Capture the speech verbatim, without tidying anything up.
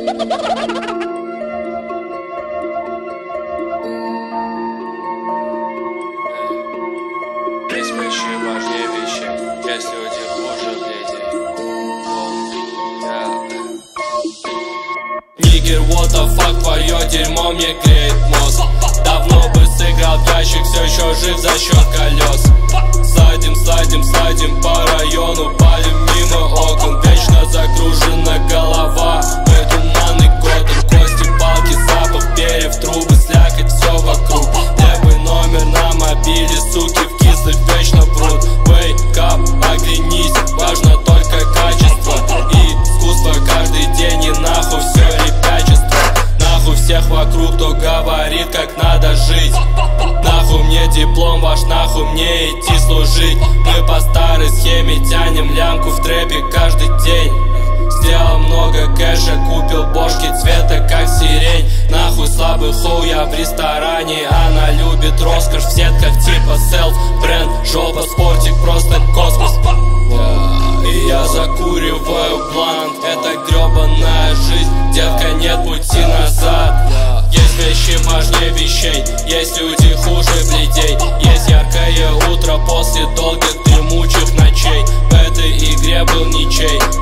Есть вещи важнее вещей, есть люди хуже людей. Нигер, what the fuck, твое дерьмо мне греет мозг. Давно бы сыграл в ящик, все еще жив за счет колес. Садим, садим, садим по району, палим мимо окон. Вечно загружена голова, мы туманный Готэм. Кости, палки, запах перьев, трубы, слякоть, все вокруг. Левый номер на мобиле, суки в кислых вечно врут. Wake up, оглянись, важно только качество и искусство каждый день, и нахуй все ребячество. Нахуй всех вокруг, кто говорит, как надо жить. Нахуй мне диплом ваш, нахуй мне идти служить. Мы по старой схеме тянем лямку в трэпе каждый день. Сделал много кэша, купил бошки цвета как сирень. Нахуй слабый хоу, я в ресторане. Она любит роскошь в сетках типа селф бренд. Жопа, спортик, просто космос. И я закуриваю блант. Это гребаная жизнь, детка, нет пути назад. Есть вещи важнее вещей, есть люди хуже бледей. Есть яркое утро после долгих дремучих ночей. В этой игре был ничей.